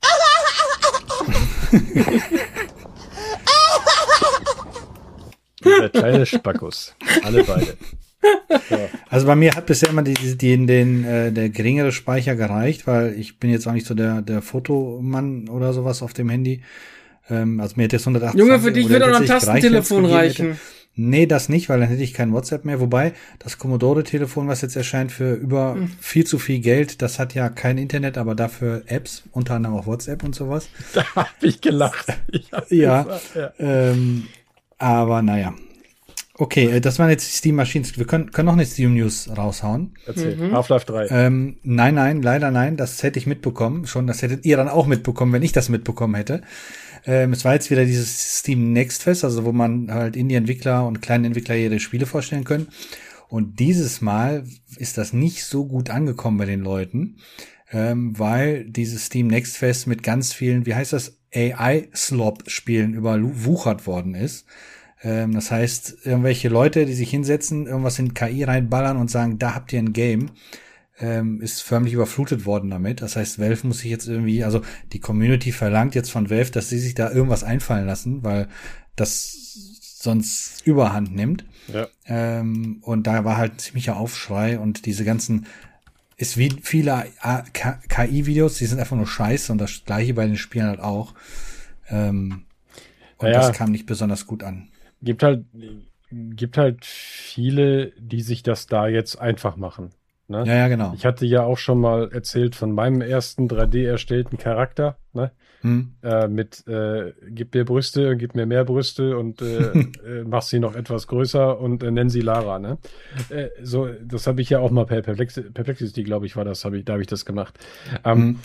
Der kleine Spackus. Alle beide. Also bei mir hat bisher immer die, die, die, den, äh, der geringere Speicher gereicht, weil ich bin jetzt auch nicht so der, der Fotomann oder sowas auf dem Handy. Ähm, also mir hätte es hundertachtzig Junge, für dich oder wird auch noch ein tatsächlich gereicht, wenn es Tastentelefon gegeben reichen. hätte. Nee, das nicht, weil dann hätte ich kein WhatsApp mehr. Wobei, das Commodore-Telefon, was jetzt erscheint, für über Hm. viel zu viel Geld, das hat ja kein Internet, aber dafür Apps, unter anderem auch WhatsApp und sowas. Da habe ich gelacht. Ich hab Ja, gesagt, ja. ähm, aber naja. Okay, äh, das waren jetzt die Steam-Maschinen. Wir können, können noch eine Steam-News raushauen. Erzähl. Half-Life drei. Ähm, nein, nein, leider nein, das hätte ich mitbekommen. Schon, das hättet ihr dann auch mitbekommen, wenn ich das mitbekommen hätte. Ähm, es war jetzt wieder dieses Steam Next Fest, also wo man halt Indie-Entwickler und kleine Entwickler ihre Spiele vorstellen können. Und dieses Mal ist das nicht so gut angekommen bei den Leuten, ähm, weil dieses Steam Next Fest mit ganz vielen, wie heißt das, A I-Slop-Spielen überwuchert worden ist. Ähm, das heißt, irgendwelche Leute, die sich hinsetzen, irgendwas in K I reinballern und sagen, da habt ihr ein Game, ähm, ist förmlich überflutet worden damit. Das heißt, Valve muss sich jetzt irgendwie, also die Community verlangt jetzt von Valve, dass sie sich da irgendwas einfallen lassen, weil das sonst Überhand nimmt. Ja. Ähm, und da war halt ein ziemlicher Aufschrei und diese ganzen, ist wie viele K I-Videos, die sind einfach nur scheiße und das gleiche bei den Spielen halt auch. Ähm, und Naja. das kam nicht besonders gut an. Gibt halt, gibt halt viele, die sich das da jetzt einfach machen. Ne? Ja, ja, genau. Ich hatte ja auch schon mal erzählt von meinem ersten drei D erstellten Charakter, ne? Hm. Äh, mit äh, gib mir Brüste, gib mir mehr Brüste und äh, äh, mach sie noch etwas größer und äh, nenn sie Lara, ne? Äh, so, das habe ich ja auch mal per Perplex- Perplexity, glaube ich, war das, habe ich, da habe ich das gemacht. Ähm, Hm.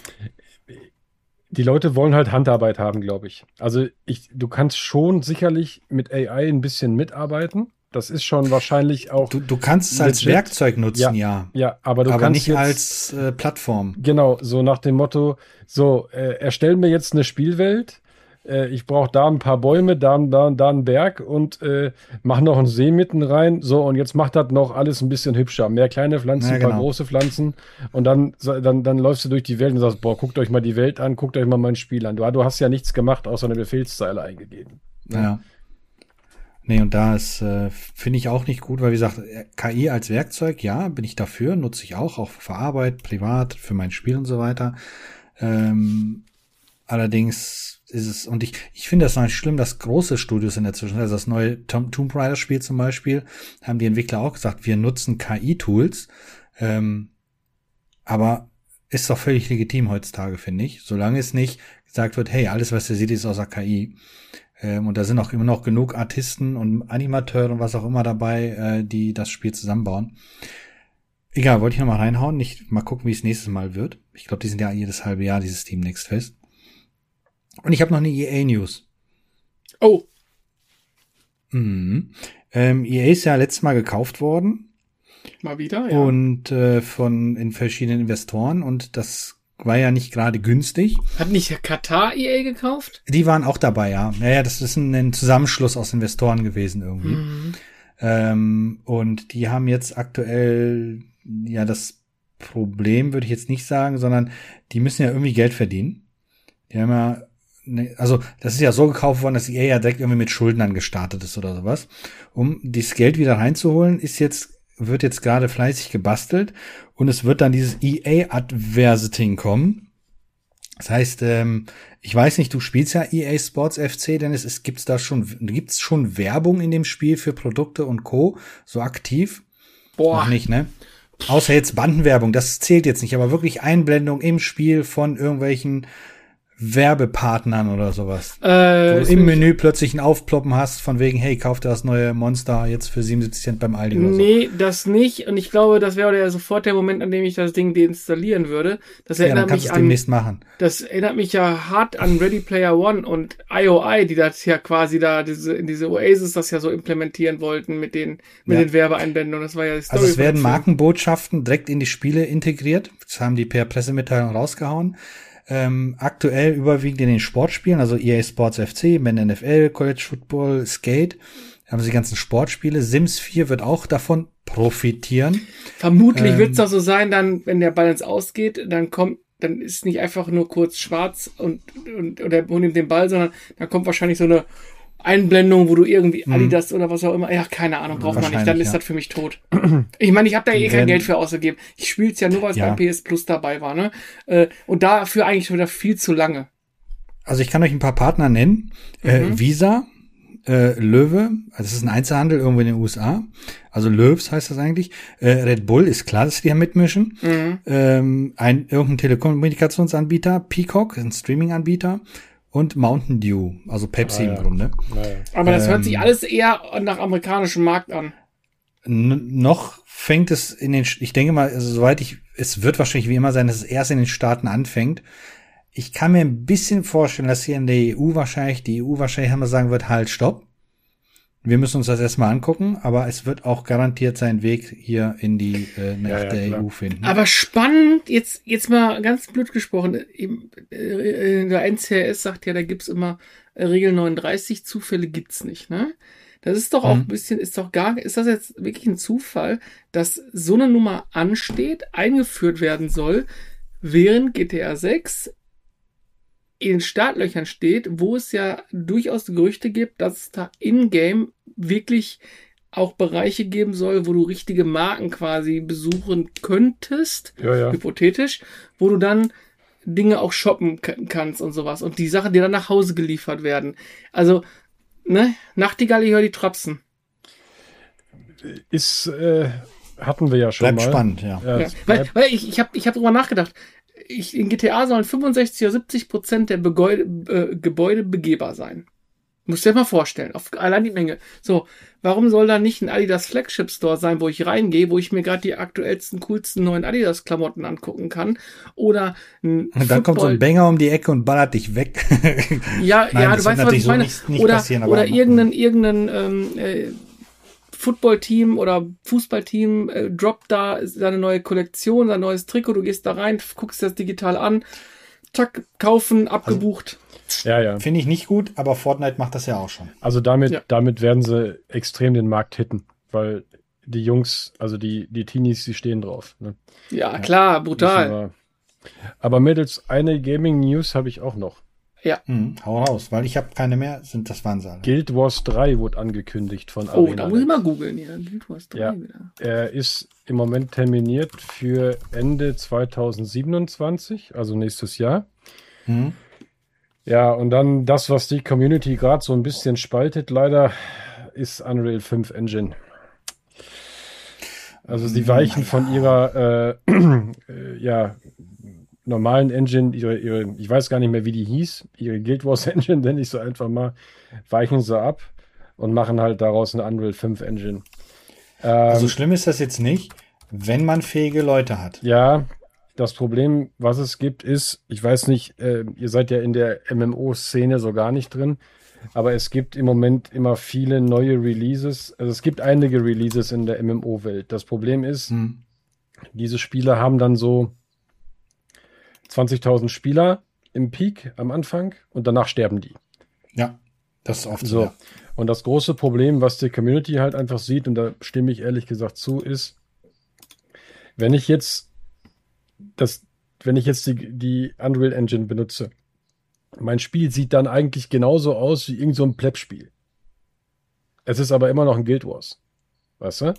Die Leute wollen halt Handarbeit haben, glaube ich. Also ich, du kannst schon sicherlich mit A I ein bisschen mitarbeiten. Das ist schon wahrscheinlich auch. Du, du kannst es als legit. Werkzeug nutzen, ja. Ja, aber du aber kannst nicht jetzt, als äh, Plattform. genau, so nach dem Motto, so, äh, erstell mir jetzt eine Spielwelt, äh, ich brauche da ein paar Bäume, da, da, da einen Berg und äh, mach noch einen See mitten rein, so, und jetzt macht das noch alles ein bisschen hübscher. Mehr kleine Pflanzen, Ja, ein paar genau. große Pflanzen und dann, dann, dann läufst du durch die Welt und sagst, boah, guckt euch mal die Welt an, guckt euch mal mein Spiel an. Du, du hast ja nichts gemacht, außer eine Befehlszeile eingegeben. Ja. Nee, und da ist, äh, finde ich auch nicht gut, weil wie gesagt, K I als Werkzeug, ja, bin ich dafür, nutze ich auch, auch für Arbeit, privat, für mein Spiel und so weiter. Ähm, allerdings ist es, und ich, ich finde das noch nicht schlimm, dass große Studios in der Zwischenzeit, also das neue Tom, Tomb Raider Spiel zum Beispiel, haben die Entwickler auch gesagt, wir nutzen K I-Tools, ähm, aber ist doch völlig legitim heutzutage, finde ich, solange es nicht gesagt wird, hey, alles, was ihr seht, ist außer K I. Ähm, und da sind auch immer noch genug Artisten und Animateure und was auch immer dabei, äh, die das Spiel zusammenbauen. Egal, wollte ich noch mal reinhauen, nicht mal gucken, wie es nächstes Mal wird. Ich glaube, die sind ja jedes halbe Jahr, dieses Team Next Fest. Und ich habe noch eine E A-News. Oh. Mhm. Ähm, E A ist ja letztes Mal gekauft worden. Mal wieder, ja. Und äh, von in verschiedenen Investoren. Und das war ja nicht gerade günstig. Hat nicht Katar E A gekauft? Die waren auch dabei, ja. Naja, das ist ein, ein Zusammenschluss aus Investoren gewesen irgendwie. Mhm. Ähm, und die haben jetzt aktuell ja das Problem, würde ich jetzt nicht sagen, sondern die müssen ja irgendwie Geld verdienen. Die haben ja, ne, also das ist ja so gekauft worden, dass E A ja direkt irgendwie mit Schuldnern gestartet ist oder sowas. Um dieses Geld wieder reinzuholen, ist jetzt wird jetzt gerade fleißig gebastelt und es wird dann dieses E A-Adversity kommen. Das heißt, ähm, ich weiß nicht, du spielst ja E A Sports F C, denn es, es gibt's da schon, gibt's schon Werbung in dem Spiel für Produkte und Co. so aktiv? Boah. Noch nicht, ne? Außer jetzt Bandenwerbung, das zählt jetzt nicht, aber wirklich Einblendung im Spiel von irgendwelchen Werbepartnern oder sowas. Äh, Wo du im Menü plötzlich ein Aufploppen hast, von wegen, hey, kauf dir das neue Monster jetzt für siebenundsiebzig Cent beim Aldi oder so. Nee, das nicht. Und ich glaube, das wäre ja sofort der Moment, an dem ich das Ding deinstallieren würde. Das Ja, dann erinnert kannst mich du es an, demnächst machen. das erinnert mich ja hart an Ready Player One und I O I, die das ja quasi da diese, in diese Oasis das ja so implementieren wollten mit den, mit Ja. den Werbeeinblendungen. Das war ja die Story. Also es von werden dem Film. Markenbotschaften direkt in die Spiele integriert. Das haben die per Pressemitteilung rausgehauen. Ähm, aktuell überwiegend in den Sportspielen, also E A Sports F C, Men N F L, College Football, Skate, haben sie die ganzen Sportspiele. Sims vier wird auch davon profitieren. Vermutlich Ähm, wird es doch so sein, dann, wenn der Ball ins Ausgeht, dann kommt, dann ist nicht einfach nur kurz schwarz und, und oder nimmt den Ball, sondern dann kommt wahrscheinlich so eine Einblendung, wo du irgendwie Adidas oder was auch immer, ja, keine Ahnung, braucht man nicht, dann Wahrscheinlich, ist ja. das für mich tot. Ich meine, ich habe da eh kein werden- Geld für ausgegeben. Ich spiele es ja nur, weil es Ja. beim P S Plus dabei war, ne? Äh, Und dafür eigentlich schon wieder viel zu lange. Also ich kann euch ein paar Partner nennen. Äh, Visa, äh, Löwe, also das ist ein Einzelhandel irgendwo in den U S A. Also Löws heißt das eigentlich. Äh, Red Bull ist klar, dass die da mitmischen. Mhm. Ähm, ein irgendein Telekommunikationsanbieter, Peacock, ein Streaming-Anbieter und Mountain Dew, also Pepsi Ah, ja. im Grunde. Naja. Aber das hört Ähm, sich alles eher nach amerikanischem Markt an. N noch fängt es in den, ich denke mal, also soweit ich, es wird wahrscheinlich wie immer sein, dass es erst in den Staaten anfängt. Ich kann mir ein bisschen vorstellen, dass hier in der E U wahrscheinlich, die E U wahrscheinlich einmal sagen wird, halt, stopp. Wir müssen uns das erstmal angucken, aber es wird auch garantiert seinen Weg hier in die, äh, nach Ja, ja, der klar. E U finden. Aber spannend, jetzt, jetzt mal ganz blöd gesprochen, im- äh, der N C R S sagt ja, da gibt's immer äh, Regel neununddreißig, Zufälle gibt's nicht, ne? Das ist doch auch Mhm. ein bisschen, ist doch gar, ist das jetzt wirklich ein Zufall, dass so eine Nummer ansteht, eingeführt werden soll, während G T A sechs in den Startlöchern steht, wo es ja durchaus Gerüchte gibt, dass es da in-game wirklich auch Bereiche geben soll, wo du richtige Marken quasi besuchen könntest, Ja, ja. hypothetisch, wo du dann Dinge auch shoppen k- kannst und sowas und die Sachen, die dann nach Hause geliefert werden. Also, ne, Nachtigall, ich höre die Trapsen. Ist, äh, hatten wir ja schon Bleibt mal. spannend, ja. Ja, Ja, es weil, bleibt- weil ich, ich habe ich hab drüber nachgedacht. Ich, in G T A sollen fünfundsechzig oder siebzig Prozent der Begäu äh, Gebäude begehbar sein. Musst du dir mal vorstellen, auf allein die Menge. So, warum soll da nicht ein Adidas Flagship Store sein, wo ich reingehe, wo ich mir gerade die aktuellsten, coolsten neuen Adidas Klamotten angucken kann? Oder ein Und dann kommt so ein Football- Banger um die Ecke und ballert dich weg. Ja, Nein, ja, das du wird weißt, was natürlich ich so meine. nicht- nicht oder passieren, aber- oder irgendein, irgendein ähm, äh, Footballteam oder Fußballteam äh, droppt da seine neue Kollektion, sein neues Trikot, du gehst da rein, guckst dir das digital an, zack, kaufen, abgebucht. ja, ja. Finde ich nicht gut, aber Fortnite macht das ja auch schon. Also damit, Ja. damit werden sie extrem den Markt hitten, weil die Jungs, also die, die Teenies, die stehen drauf. Ne? Ja, klar, Wissen brutal. wir. Aber Mädels, eine Gaming-News habe ich auch noch. Ja. Hm, hau raus, weil ich habe keine mehr, sind das waren sie alle. Guild Wars drei wurde angekündigt von Oh, Arena. da muss ich mal googeln. Ja, Guild Wars drei Ja. wieder. Er ist im Moment terminiert für Ende zweitausendsiebenundzwanzig, also nächstes Jahr. Hm? Ja, und dann das, was die Community gerade so ein bisschen spaltet, leider, ist Unreal fünf Engine. Also sie weichen von ihrer äh, äh, ja, normalen Engine, ihre, ihre, ich weiß gar nicht mehr, wie die hieß, ihre Guild Wars Engine, nenne ich so einfach mal, weichen sie ab und machen halt daraus eine Unreal fünf Engine. Ähm, Also schlimm ist das jetzt nicht, wenn man fähige Leute hat. Ja, das Problem, was es gibt, ist, ich weiß nicht, äh, ihr seid ja in der M M O-Szene so gar nicht drin, aber es gibt im Moment immer viele neue Releases. Also es gibt einige Releases in der M M O-Welt. Das Problem ist, Hm. diese Spiele haben dann so zwanzigtausend Spieler im Peak am Anfang und danach sterben die. Ja, das ist oft so. So. Ja. Und das große Problem, was die Community halt einfach sieht, und da stimme ich ehrlich gesagt zu, ist, wenn ich jetzt das, wenn ich jetzt die, die Unreal Engine benutze, mein Spiel sieht dann eigentlich genauso aus wie irgend so ein Pleb-Spiel. Es ist aber immer noch ein Guild Wars. Weißt du?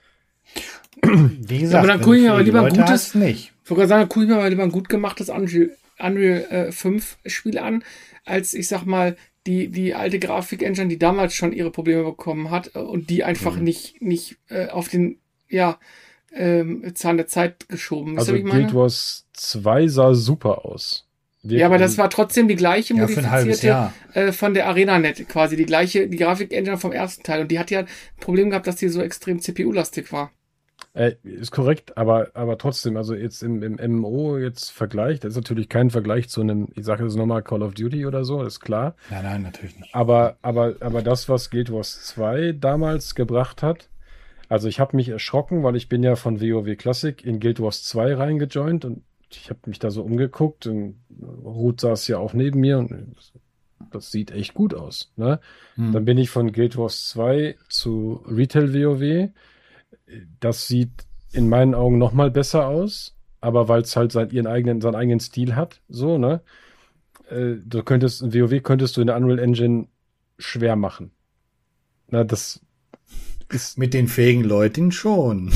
Wie gesagt, Ja, aber dann wenn gucke ich du mir aber fähige lieber ein Leute gutes- hast, nicht. Ich wollte gerade sagen, gucke ich mir mal lieber ein gut gemachtes Unreal, Unreal äh, fünf Spiel an, als ich sag mal, die, die alte Grafik-Engine, die damals schon ihre Probleme bekommen hat äh, und die einfach Mhm. nicht, nicht äh, auf den, ja, ähm, Zahn der Zeit geschoben. Wisst ihr, Also wie ich meine? Guild Wars zwei sah super aus. Ja, aber das war trotzdem die gleiche Ja, für ein halbes modifizierte Jahr. äh, von der ArenaNet, quasi die gleiche, die Grafik-Engine vom ersten Teil. Und die hat ja ein Problem gehabt, dass die so extrem C P U-lastig war. Äh, ist korrekt, aber, aber trotzdem, also jetzt im, im M M O jetzt Vergleich, das ist natürlich kein Vergleich zu einem, ich sage jetzt nochmal Call of Duty oder so, ist klar. Nein, nein, natürlich nicht. Aber, aber, aber das, was Guild Wars zwei damals gebracht hat, also ich habe mich erschrocken, weil ich bin ja von WoW Classic in Guild Wars zwei reingejoint und ich habe mich da so umgeguckt und Ruth saß ja auch neben mir und das sieht echt gut aus. Ne? Hm. Dann bin ich von Guild Wars zwei zu Retail WoW. Das sieht in meinen Augen noch mal besser aus, aber weil es halt sein, ihren eigenen, seinen eigenen Stil hat, so, ne? Äh, du könntest, in WoW könntest du in der Unreal Engine schwer machen. Na, das ist, Mit den fähigen Leuten schon.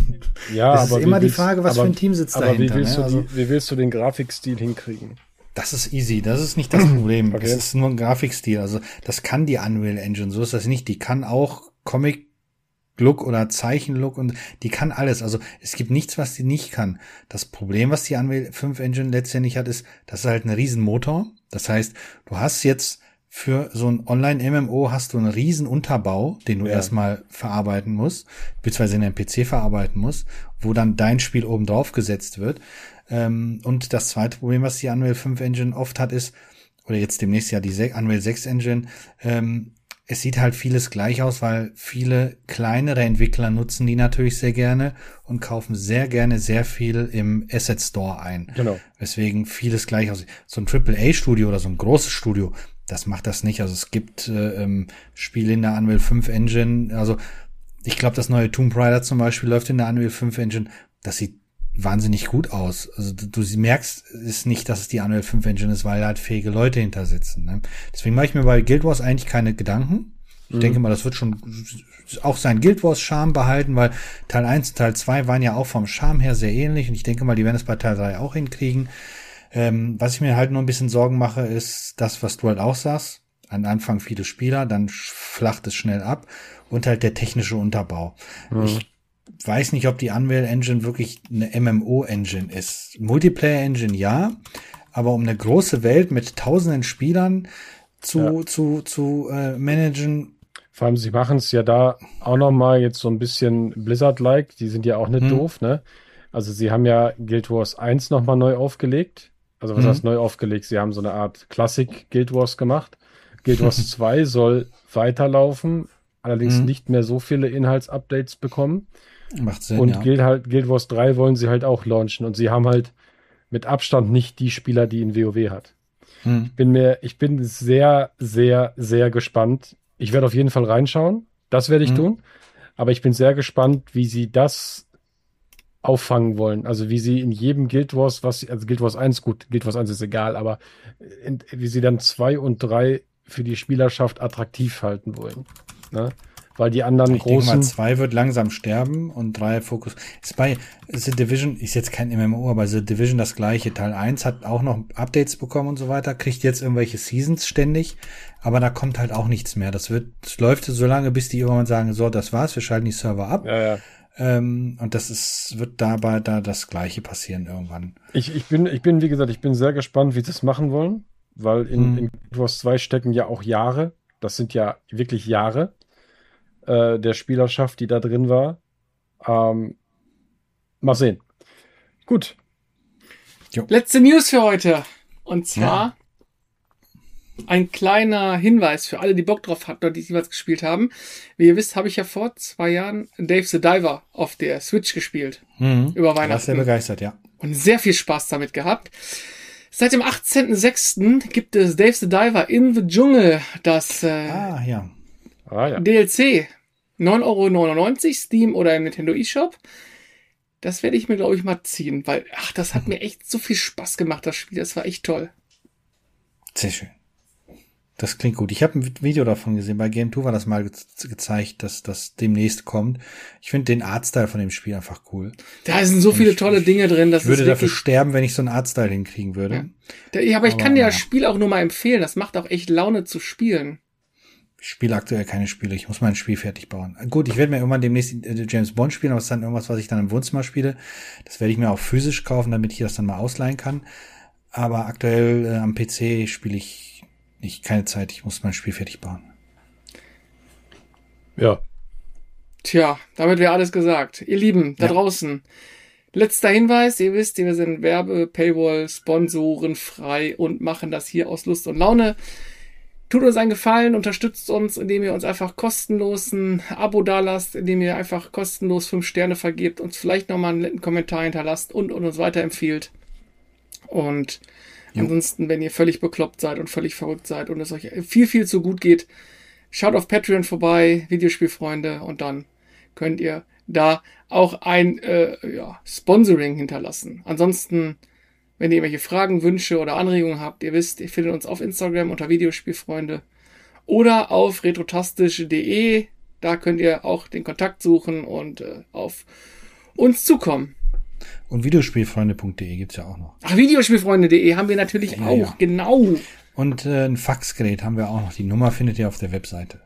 ja, Das ist aber wie immer die willst- Frage, was aber, für ein Team sitzt aber dahinter. wie willst, ne? du Also, die, wie willst du den Grafikstil hinkriegen? das ist easy, das ist nicht das Problem. Okay. Es ist nur ein Grafikstil. Also das kann die Unreal Engine, so ist das nicht. Die kann auch Comic-Look oder Zeichen-Look und die kann alles. Also es gibt nichts, was die nicht kann. Das Problem, was die Unreal fünf Engine letztendlich hat, ist, das ist halt ein Riesenmotor. Das heißt, du hast jetzt für so ein Online-M M O hast du einen riesen Unterbau, den du Ja. erstmal verarbeiten musst, beziehungsweise in einem P C verarbeiten musst, wo dann dein Spiel oben drauf gesetzt wird. Ähm, und das zweite Problem, was die Unreal fünf Engine oft hat, ist, oder jetzt demnächst ja die Se- Unreal sechs Engine, ähm, es sieht halt vieles gleich aus, weil viele kleinere Entwickler nutzen die natürlich sehr gerne und kaufen sehr gerne sehr viel im Asset Store ein. Genau. Weswegen vieles gleich aussieht. So ein Triple A Studio oder so ein großes Studio, das macht das nicht. Also es gibt äh, ähm, Spiele in der Unreal fünf Engine. Also ich glaube, das neue Tomb Raider zum Beispiel läuft in der Unreal fünf Engine. Das sieht wahnsinnig gut aus. Also du, du merkst es nicht, dass es die Unreal fünf Engine ist, weil da halt fähige Leute hinter sitzen. Ne? Deswegen mache ich mir bei Guild Wars eigentlich keine Gedanken. Ich Mhm. denke mal, das wird schon auch sein Guild Wars Charme behalten, weil Teil eins und Teil zwei waren ja auch vom Charme her sehr ähnlich und ich denke mal, die werden es bei Teil drei auch hinkriegen. Ähm, was ich mir halt nur ein bisschen Sorgen mache, ist das, was du halt auch sagst. Am Anfang viele Spieler, dann sch- flacht es schnell ab und halt der technische Unterbau. Mhm. Ich weiß nicht, ob die Unreal Engine wirklich eine M M O-Engine ist. Multiplayer-Engine ja, aber um eine große Welt mit tausenden Spielern zu, Ja. zu, zu äh, managen, Vor allem, sie machen es ja da auch noch mal jetzt so ein bisschen Blizzard-like. Die sind ja auch nicht Hm. doof, ne? Also sie haben ja Guild Wars eins noch mal neu aufgelegt. Also was Mhm. heißt neu aufgelegt? Sie haben so eine Art Classic Guild Wars gemacht. Guild Wars zwei soll weiterlaufen, allerdings Mhm. nicht mehr so viele Inhaltsupdates bekommen. macht Sinn, Und ja. Guild, halt, Guild Wars drei wollen sie halt auch launchen. Und sie haben halt mit Abstand nicht die Spieler, die in WoW hat. Hm. Bin mir, ich bin sehr, sehr, sehr gespannt. Ich werde auf jeden Fall reinschauen. Das werde ich Mhm. tun. Aber ich bin sehr gespannt, wie sie das auffangen wollen. Also wie sie in jedem Guild Wars, was, also Guild Wars eins, gut, Guild Wars eins ist egal, aber in, wie sie dann zwei und drei für die Spielerschaft attraktiv halten wollen. Ne? Weil die anderen ich großen... denke mal, zwei wird langsam sterben und drei Fokus. Ist bei The Division, ist jetzt kein M M O, aber The Division das gleiche. Teil eins hat auch noch Updates bekommen und so weiter, kriegt jetzt irgendwelche Seasons ständig, aber da kommt halt auch nichts mehr. Das wird, das läuft so lange, bis die irgendwann sagen, so, das war's, wir schalten die Server ab. Ja, ja. Ähm, und das ist, wird dabei da das Gleiche passieren irgendwann. Ich, ich bin, ich bin, wie gesagt, ich bin sehr gespannt, wie sie das machen wollen, weil in, hm. in Guild Wars zwei stecken ja auch Jahre. Das sind ja wirklich Jahre äh, der Spielerschaft, die da drin war. Ähm, mal sehen. Gut. Jo. Letzte News für heute. Und zwar ja. ein kleiner Hinweis für alle, die Bock drauf hatten oder die jeweils gespielt haben. Wie ihr wisst, habe ich ja vor zwei Jahren Dave the Diver auf der Switch gespielt. Mhm. Über Weihnachten. Warst sehr begeistert, ja. Und sehr viel Spaß damit gehabt. Seit dem achtzehnten sechsten gibt es Dave the Diver in the Dschungel, das äh, ah, ja. Ah, ja. D L C. neun Euro neunundneunzig, Steam oder im Nintendo eShop. Das werde ich mir, glaube ich, mal ziehen, weil, ach, das hat mir echt so viel Spaß gemacht, das Spiel. Das war echt toll. Sehr schön. Das klingt gut. Ich habe ein Video davon gesehen. Bei Game zwei war das mal ge- gezeigt, dass das demnächst kommt. Ich finde den Artstyle von dem Spiel einfach cool. Da sind so Und viele ich, tolle Dinge drin. Das ich würde ist dafür wirklich sterben, wenn ich so einen Artstyle hinkriegen würde. Ja. Da, aber ich aber, kann dir ja. das Spiel auch nur mal empfehlen. Das macht auch echt Laune zu spielen. Ich spiele aktuell keine Spiele. Ich muss mein Spiel fertig bauen. Gut, ich werde mir irgendwann demnächst James Bond spielen, aber es ist dann irgendwas, was ich dann im Wohnzimmer spiele. Das werde ich mir auch physisch kaufen, damit ich das dann mal ausleihen kann. Aber aktuell äh, am P C spiele ich nicht, keine Zeit. Ich muss mein Spiel fertig bauen. Ja. Tja, damit wäre alles gesagt. Ihr Lieben, da ja. draußen. Letzter Hinweis, ihr wisst, wir sind Werbe-, Paywall-, Sponsoren frei und machen das hier aus Lust und Laune. Tut uns einen Gefallen, unterstützt uns, indem ihr uns einfach kostenlos ein Abo dalasst, indem ihr einfach kostenlos fünf Sterne vergebt, uns vielleicht nochmal einen netten Kommentar hinterlasst und, und uns weiterempfiehlt. Und jo. ansonsten, wenn ihr völlig bekloppt seid und völlig verrückt seid und es euch viel, viel zu gut geht, schaut auf Patreon vorbei, Videospielfreunde, und dann könnt ihr da auch ein äh, ja, Sponsoring hinterlassen. Ansonsten, wenn ihr irgendwelche Fragen, Wünsche oder Anregungen habt, ihr wisst, ihr findet uns auf Instagram unter Videospielfreunde oder auf retrotastisch punkt de. Da könnt ihr auch den Kontakt suchen und äh, auf uns zukommen. Und videospielfreunde punkt de gibt's ja auch noch. Ach, videospielfreunde punkt de haben wir natürlich ja, auch, ja. genau. Und äh, ein Faxgerät haben wir auch noch. Die Nummer findet ihr auf der Webseite.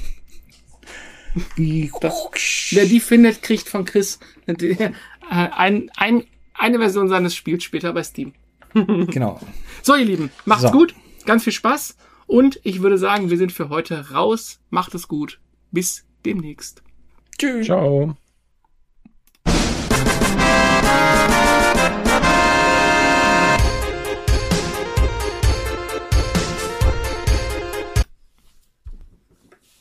Das, wer die findet, kriegt von Chris ein, ein, eine Version seines Spiels später bei Steam. Genau. So, ihr Lieben, macht's so. gut, ganz viel Spaß und ich würde sagen, wir sind für heute raus. Macht es gut. Bis demnächst. Tschüss. Ciao.